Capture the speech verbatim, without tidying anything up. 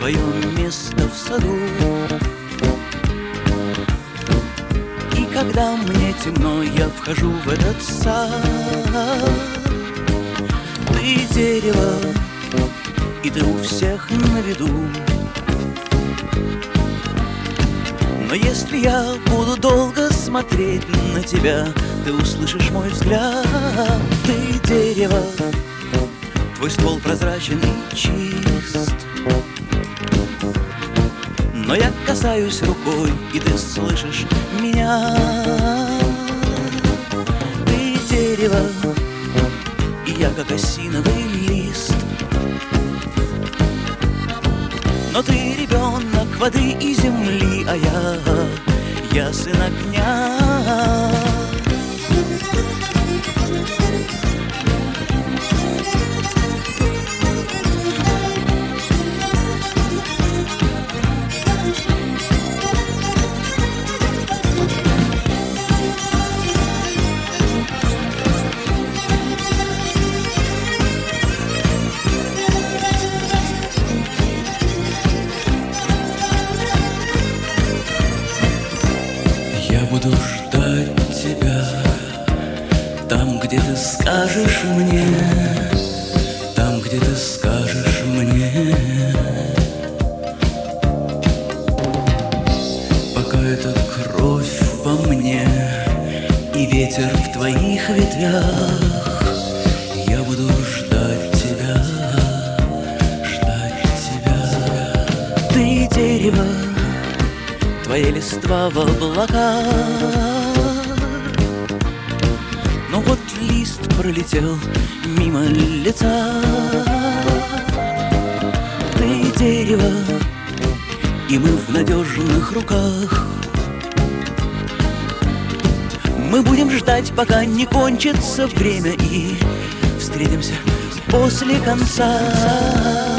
твое место в саду. И когда мне темно, я вхожу в этот сад. Ты дерево, и ты у всех на виду. Но если я буду долго смотреть на тебя, ты услышишь мой взгляд. Ты дерево, твой ствол прозрачен и чист. Но я касаюсь рукой, и ты слышишь меня. Ты дерево, и я как осиновый лист. Но ты ребенок воды и земли, а я, я сын огня. Я буду ждать тебя там, где ты скажешь мне, там, где ты скажешь мне. Пока эта кровь во мне и ветер в твоих ветвях, я буду ждать тебя, ждать тебя. Ты дерево, твоя листва в облаках. Но вот лист пролетел мимо лица. Ты дерево, и мы в надежных руках. Мы будем ждать, пока не кончится время, и встретимся после конца.